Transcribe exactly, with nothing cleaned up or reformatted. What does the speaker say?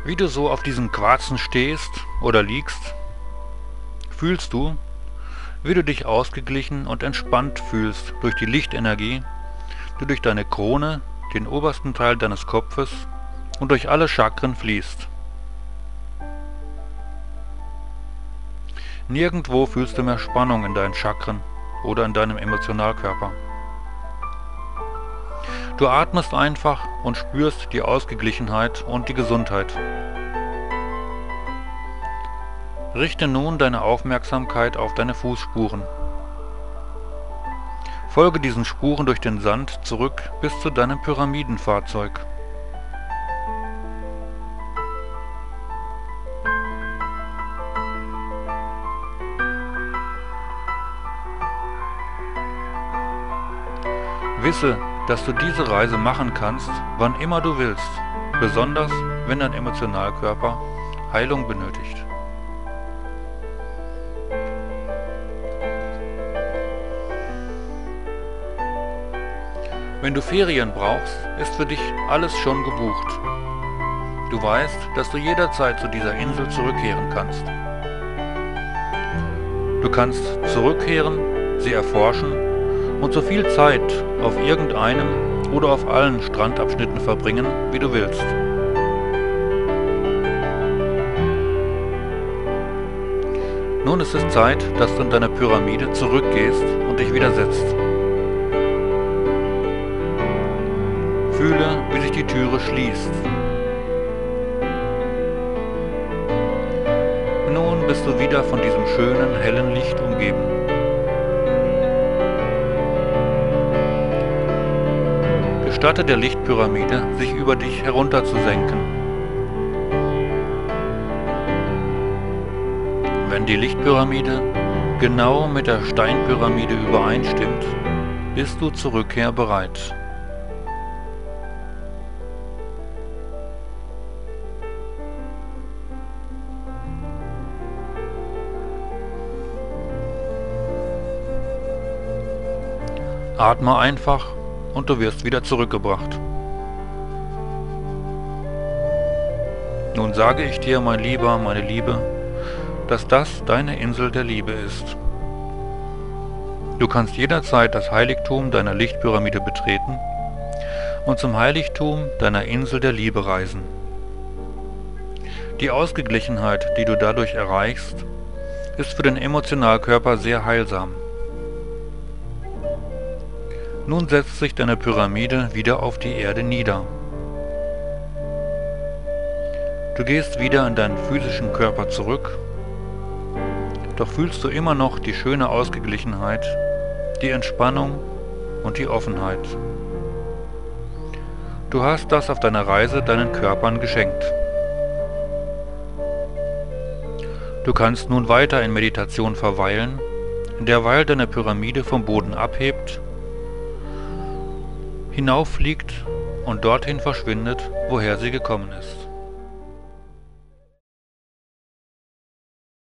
Wie du so auf diesen Quarzen stehst oder liegst, fühlst du, wie du dich ausgeglichen und entspannt fühlst durch die Lichtenergie, die durch deine Krone, den obersten Teil deines Kopfes und durch alle Chakren fließt. Nirgendwo fühlst du mehr Spannung in deinen Chakren oder in deinem Emotionalkörper. Du atmest einfach und spürst die Ausgeglichenheit und die Gesundheit. Richte nun deine Aufmerksamkeit auf deine Fußspuren. Folge diesen Spuren durch den Sand zurück bis zu deinem Pyramidenfahrzeug. Wisse, dass du diese Reise machen kannst, wann immer du willst, besonders wenn dein Emotionalkörper Heilung benötigt. Wenn du Ferien brauchst, ist für dich alles schon gebucht. Du weißt, dass du jederzeit zu dieser Insel zurückkehren kannst. Du kannst zurückkehren, sie erforschen und so viel Zeit auf irgendeinem oder auf allen Strandabschnitten verbringen, wie du willst. Nun ist es Zeit, dass du in deine Pyramide zurückgehst und dich wieder setzt. Fühle, wie sich die Türe schließt. Nun bist du wieder von diesem schönen, hellen Licht umgeben. Gestatte der Lichtpyramide, sich über dich herunterzusenken. Wenn die Lichtpyramide genau mit der Steinpyramide übereinstimmt, bist du zur Rückkehr bereit. Atme einfach und du wirst wieder zurückgebracht. Nun sage ich dir, mein Lieber, meine Liebe, dass das deine Insel der Liebe ist. Du kannst jederzeit das Heiligtum deiner Lichtpyramide betreten und zum Heiligtum deiner Insel der Liebe reisen. Die Ausgeglichenheit, die du dadurch erreichst, ist für den Emotionalkörper sehr heilsam. Nun setzt sich deine Pyramide wieder auf die Erde nieder. Du gehst wieder in deinen physischen Körper zurück, doch fühlst du immer noch die schöne Ausgeglichenheit, die Entspannung und die Offenheit. Du hast das auf deiner Reise deinen Körpern geschenkt. Du kannst nun weiter in Meditation verweilen, derweil deine Pyramide vom Boden abhebt, hinauffliegt und dorthin verschwindet, woher sie gekommen ist.